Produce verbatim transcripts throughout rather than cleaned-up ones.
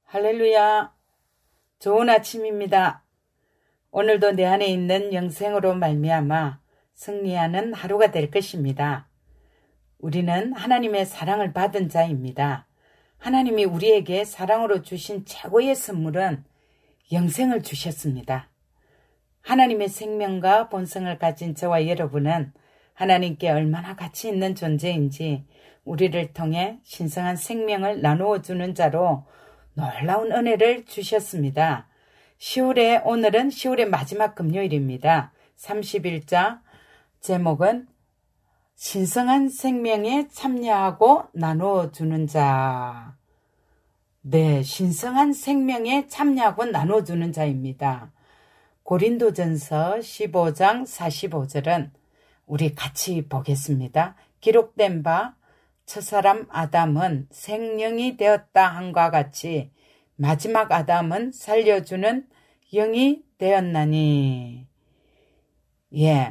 할렐루야. 좋은 아침입니다. 오늘도 내 안에 있는 영생으로 말미암아 승리하는 하루가 될 것입니다. 우리는 하나님의 사랑을 받은 자입니다. 하나님이 우리에게 사랑으로 주신 최고의 선물은 영생을 주셨습니다. 하나님의 생명과 본성을 가진 저와 여러분은 하나님께 얼마나 가치 있는 존재인지 우리를 통해 신성한 생명을 나누어 주는 자로 놀라운 은혜를 주셨습니다. 시월의 오늘은 시월의 마지막 금요일입니다. 삼십일 자 제목은 신성한 생명에 참여하고 나누어 주는 자. 네, 신성한 생명에 참여하고 나누어 주는 자입니다. 고린도전서 십오 장 사십오 절은 우리 같이 보겠습니다. 기록된 바 첫사람 아담은 생령이 되었다 함과 같이 마지막 아담은 살려주는 영이 되었나니. 예,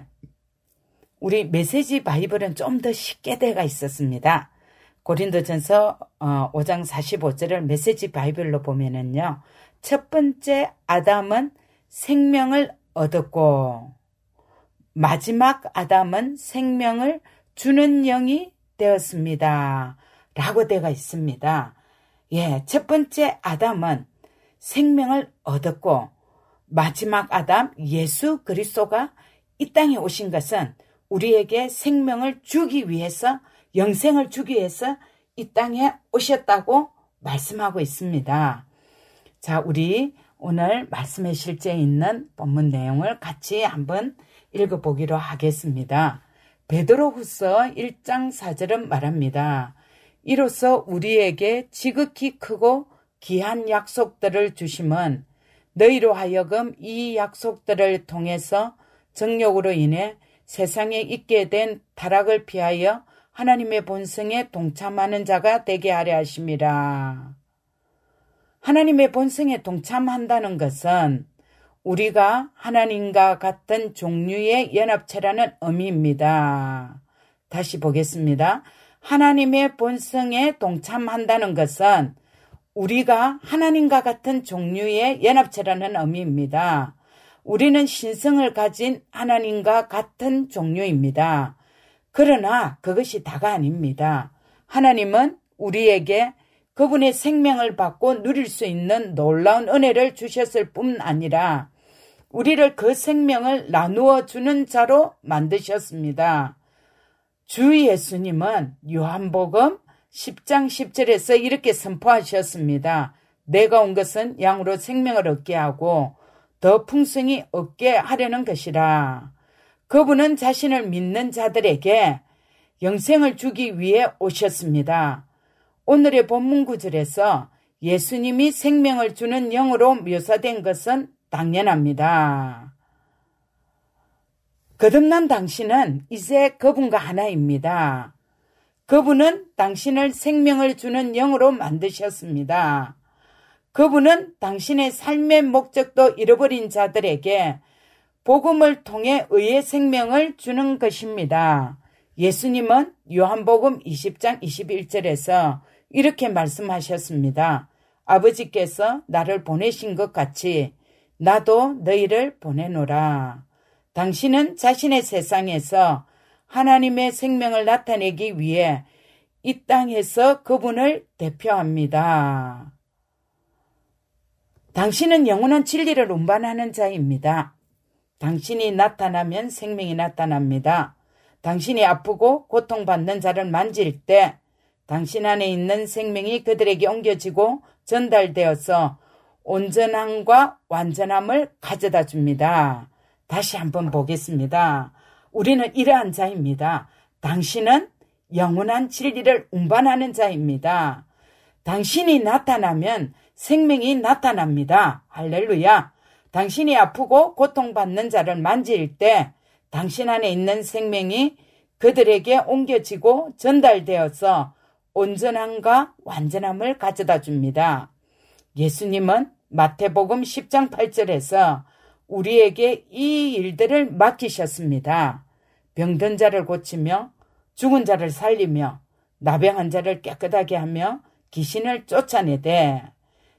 우리 메시지 바이블은 좀 더 쉽게 되어 있었습니다. 고린도전서 오 장 사십오 절을 메시지 바이블로 보면은요, 첫 번째 아담은 생명을 얻었고 마지막 아담은 생명을 주는 영이 되었습니다. 라고 되어 있습니다. 예, 첫 번째 아담은 생명을 얻었고 마지막 아담 예수 그리스도가 이 땅에 오신 것은 우리에게 생명을 주기 위해서, 영생을 주기 위해서 이 땅에 오셨다고 말씀하고 있습니다. 자, 우리 오늘 말씀의 실제에 있는 본문 내용을 같이 한번 읽어보기로 하겠습니다. 베드로후서 일 장 사 절은 말합니다. 이로써 우리에게 지극히 크고 귀한 약속들을 주심은 너희로 하여금 이 약속들을 통해서 정욕으로 인해 세상에 있게 된 타락을 피하여 하나님의 본성에 동참하는 자가 되게 하려 하심이라. 하나님의 본성에 동참한다는 것은 우리가 하나님과 같은 종류의 연합체라는 의미입니다. 다시 보겠습니다. 하나님의 본성에 동참한다는 것은 우리가 하나님과 같은 종류의 연합체라는 의미입니다. 우리는 신성을 가진 하나님과 같은 종류입니다. 그러나 그것이 다가 아닙니다. 하나님은 우리에게 그분의 생명을 받고 누릴 수 있는 놀라운 은혜를 주셨을 뿐 아니라 우리를 그 생명을 나누어 주는 자로 만드셨습니다. 주 예수님은 요한복음 십 장 십 절에서 이렇게 선포하셨습니다. 내가 온 것은 양으로 생명을 얻게 하고 더 풍성히 얻게 하려는 것이라. 그분은 자신을 믿는 자들에게 영생을 주기 위해 오셨습니다. 오늘의 본문 구절에서 예수님이 생명을 주는 영으로 묘사된 것은 당연합니다. 거듭난 당신은 이제 그분과 하나입니다. 그분은 당신을 생명을 주는 영으로 만드셨습니다. 그분은 당신의 삶의 목적도 잃어버린 자들에게 복음을 통해 의의 생명을 주는 것입니다. 예수님은 요한복음 이십 장 이십일 절에서 이렇게 말씀하셨습니다. 아버지께서 나를 보내신 것 같이 나도 너희를 보내노라. 당신은 자신의 세상에서 하나님의 생명을 나타내기 위해 이 땅에서 그분을 대표합니다. 당신은 영원한 진리를 운반하는 자입니다. 당신이 나타나면 생명이 나타납니다. 당신이 아프고 고통받는 자를 만질 때 당신 안에 있는 생명이 그들에게 옮겨지고 전달되어서 온전함과 완전함을 가져다 줍니다. 다시 한번 보겠습니다. 우리는 이러한 자입니다. 당신은 영원한 진리를 운반하는 자입니다. 당신이 나타나면 생명이 나타납니다. 할렐루야. 당신이 아프고 고통받는 자를 만질 때 당신 안에 있는 생명이 그들에게 옮겨지고 전달되어서 온전함과 완전함을 가져다 줍니다. 예수님은 마태복음 십 장 팔 절에서 우리에게 이 일들을 맡기셨습니다. 병든 자를 고치며 죽은 자를 살리며 나병한 자를 깨끗하게 하며 귀신을 쫓아내되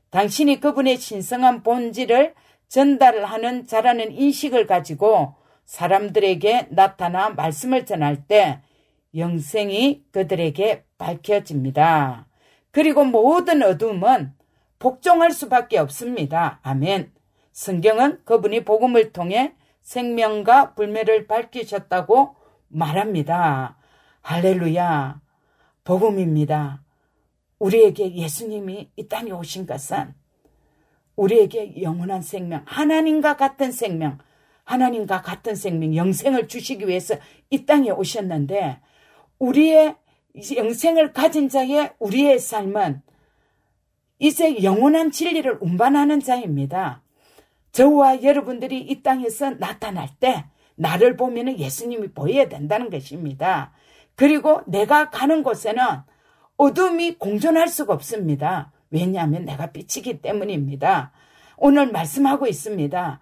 당신이 그분의 신성한 본질을 전달하는 자라는 인식을 가지고 사람들에게 나타나 말씀을 전할 때 영생이 그들에게 밝혀집니다. 그리고 모든 어둠은 복종할 수밖에 없습니다. 아멘. 성경은 그분이 복음을 통해 생명과 불멸을 밝히셨다고 말합니다. 할렐루야. 복음입니다. 우리에게 예수님이 이 땅에 오신 것은 우리에게 영원한 생명, 하나님과 같은 생명, 하나님과 같은 생명, 영생을 주시기 위해서 이 땅에 오셨는데 우리의 영생을 가진 자의 우리의 삶은 이제 영원한 진리를 운반하는 자입니다. 저와 여러분들이 이 땅에서 나타날 때 나를 보면 예수님이 보여야 된다는 것입니다. 그리고 내가 가는 곳에는 어둠이 공존할 수가 없습니다. 왜냐하면 내가 빛이기 때문입니다. 오늘 말씀하고 있습니다.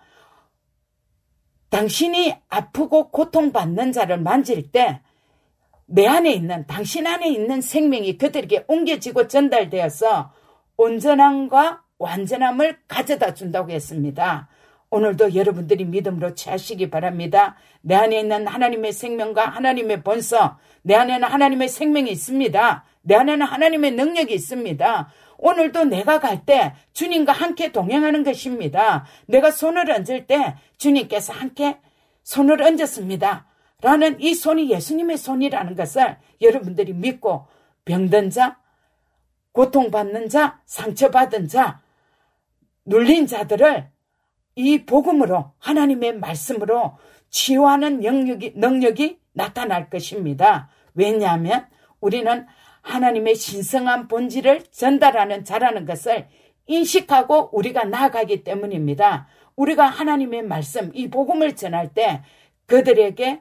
당신이 아프고 고통받는 자를 만질 때 내 안에 있는, 당신 안에 있는 생명이 그들에게 옮겨지고 전달되어서 온전함과 완전함을 가져다 준다고 했습니다. 오늘도 여러분들이 믿음으로 취하시기 바랍니다. 내 안에 있는 하나님의 생명과 하나님의 본성, 내 안에는 하나님의 생명이 있습니다. 내 안에는 하나님의 능력이 있습니다. 오늘도 내가 갈 때 주님과 함께 동행하는 것입니다. 내가 손을 얹을 때 주님께서 함께 손을 얹었습니다. 라는 이 손이 예수님의 손이라는 것을 여러분들이 믿고 병든 자, 고통받는 자, 상처받은 자, 눌린 자들을 이 복음으로 하나님의 말씀으로 치유하는 능력이, 능력이 나타날 것입니다. 왜냐하면 우리는 하나님의 신성한 본질을 전달하는 자라는 것을 인식하고 우리가 나아가기 때문입니다. 우리가 하나님의 말씀, 이 복음을 전할 때 그들에게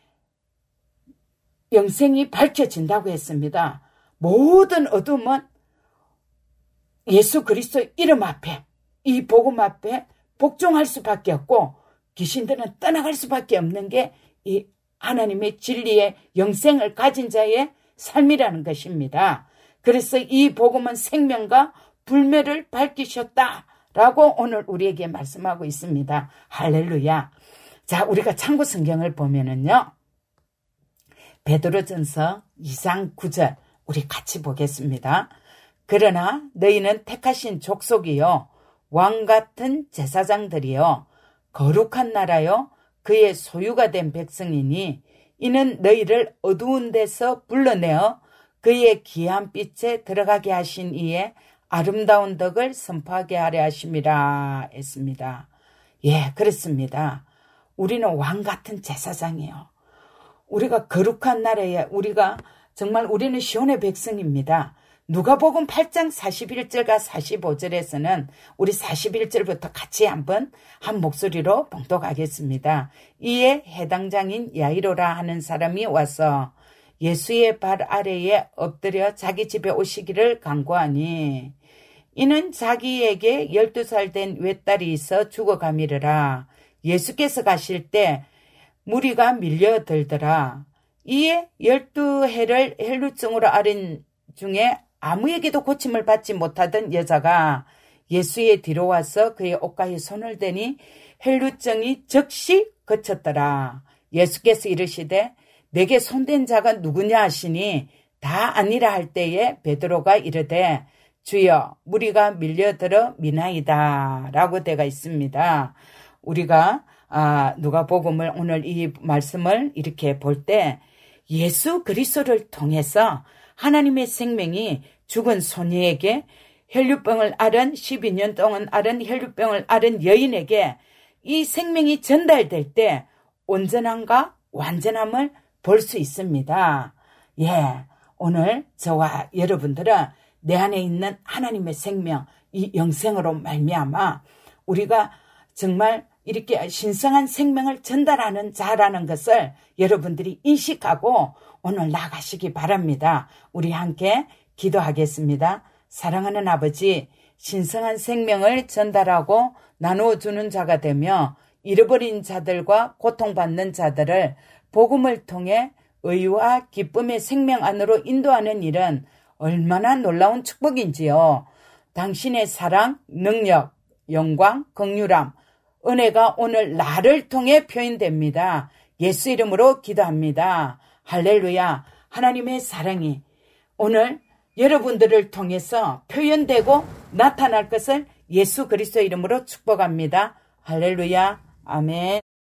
영생이 밝혀진다고 했습니다. 모든 어둠은 예수 그리스도의 이름 앞에, 이 복음 앞에 복종할 수밖에 없고 귀신들은 떠나갈 수밖에 없는 게 이 하나님의 진리의 영생을 가진 자의 삶이라는 것입니다. 그래서 이 복음은 생명과 불멸을 밝히셨다라고 오늘 우리에게 말씀하고 있습니다. 할렐루야. 자, 우리가 참고 성경을 보면은요. 베드로전서 이 장 구 절 우리 같이 보겠습니다. 그러나 너희는 택하신 족속이요 왕 같은 제사장들이요 거룩한 나라요 그의 소유가 된 백성이니 이는 너희를 어두운 데서 불러내어 그의 귀한 빛에 들어가게 하신 이의 아름다운 덕을 선포하게 하려 하심이라 했습니다. 예, 그렇습니다. 우리는 왕 같은 제사장이에요. 우리가 거룩한 나라에 우리가 정말 우리는 시온의 백성입니다. 누가복음 팔 장 사십일 절과 사십오 절에서는 우리 사십일 절부터 같이 한번 한 목소리로 봉독하겠습니다. 이에 해당장인 야이로라 하는 사람이 와서 예수의 발 아래에 엎드려 자기 집에 오시기를 간구하니 이는 자기에게 열두 살 된 외딸이 있어 죽어가미르라. 예수께서 가실 때 무리가 밀려들더라. 이에 열두 해를 헬루증으로 앓은 중에 아무에게도 고침을 받지 못하던 여자가 예수의 뒤로 와서 그의 옷가에 손을 대니 헬루증이 즉시 그쳤더라. 예수께서 이르시되 내게 손댄 자가 누구냐 하시니 다 아니라 할 때에 베드로가 이르되 주여 무리가 밀려들어 미나이다 라고 되어 있습니다. 우리가 아, 누가복음을 오늘 이 말씀을 이렇게 볼 때 예수 그리스도를 통해서 하나님의 생명이 죽은 소녀에게 혈류병을 앓은 십이 년 동안 앓은 혈류병을 앓은 여인에게 이 생명이 전달될 때 온전함과 완전함을 볼 수 있습니다. 예, 오늘 저와 여러분들은 내 안에 있는 하나님의 생명, 이 영생으로 말미암아 우리가 정말 이렇게 신성한 생명을 전달하는 자라는 것을 여러분들이 인식하고 오늘 나가시기 바랍니다. 우리 함께 기도하겠습니다. 사랑하는 아버지, 신성한 생명을 전달하고 나누어주는 자가 되며 잃어버린 자들과 고통받는 자들을 복음을 통해 의와 기쁨의 생명 안으로 인도하는 일은 얼마나 놀라운 축복인지요. 당신의 사랑, 능력, 영광, 긍휼함, 은혜가 오늘 나를 통해 표현됩니다. 예수 이름으로 기도합니다. 할렐루야. 하나님의 사랑이 오늘 여러분들을 통해서 표현되고 나타날 것을 예수 그리스도 이름으로 축복합니다. 할렐루야. 아멘.